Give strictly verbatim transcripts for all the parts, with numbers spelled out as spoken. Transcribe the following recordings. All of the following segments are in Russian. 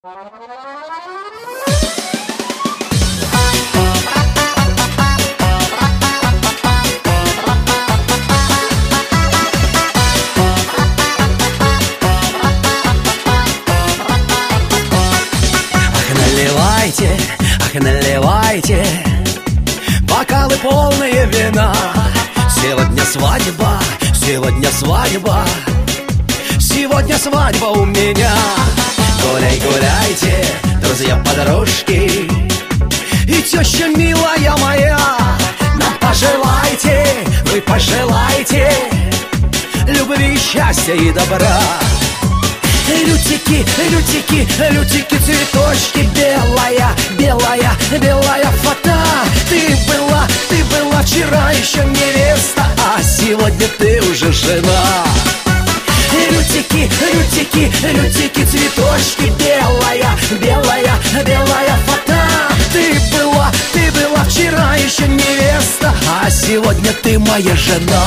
Наливайте, ах, наливайте бокалы полные вина. Сегодня свадьба, сегодня свадьба, сегодня свадьба у меня. Гуляй, гуляйте, друзья-подружки и теща милая моя. Нам пожелайте, вы пожелайте любви, счастья и добра. Лютики, лютики, лютики, цветочки, белая, белая, белая фата. Ты была, ты была вчера еще невеста, а сегодня ты уже жена. Лютики, лютики, лютики, цветочки, белая, белая, белая фата. Ты была, ты была вчера еще невеста, а сегодня ты моя жена.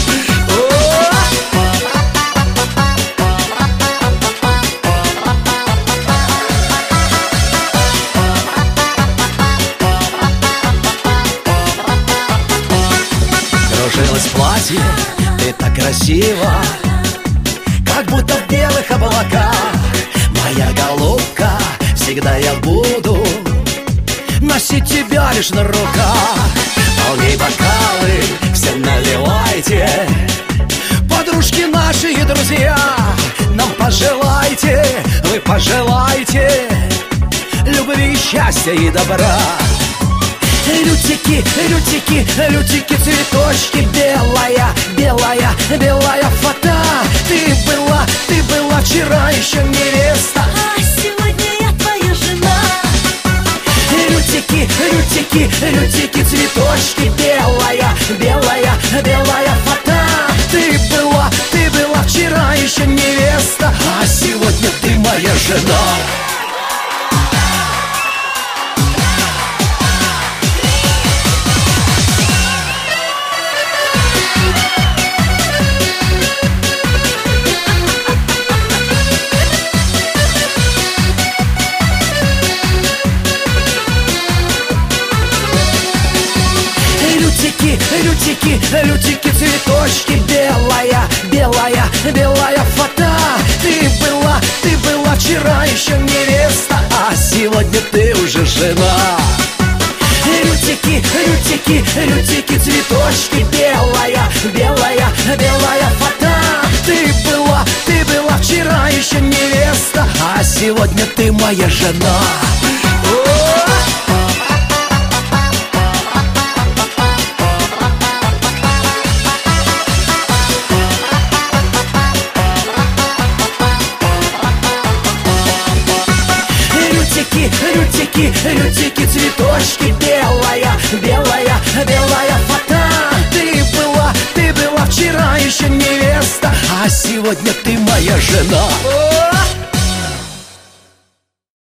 Кружилось платье, ты так красиво, как будто в белых облаках. Моя голубка, всегда я буду носить тебя лишь на руках. Полней бокалы, все наливайте, подружки наши и друзья. Нам пожелайте, вы пожелайте любви, счастья и добра. Лютики, лютики, лютики, цветочки, белая, белая, белая фата. Ты была, ты была вчера еще невеста, а сегодня я твоя жена. Лютики, лютики, лютики, цветочки, белая, белая, белая фата. Ты была, ты была вчера еще невеста, а сегодня ты моя жена. Лютики, лютики, лютики, цветочки, белая, белая, белая фата. Ты была, ты была вчера еще невеста, а сегодня ты уже жена. Лютики, лютики, лютики, цветочки, белая, белая, белая фата. Ты была, ты была вчера еще невеста, а сегодня ты моя жена. Лютики, лютики, цветочки, белая, белая, белая фата. Ты была, ты была вчера еще невеста, а сегодня ты моя жена.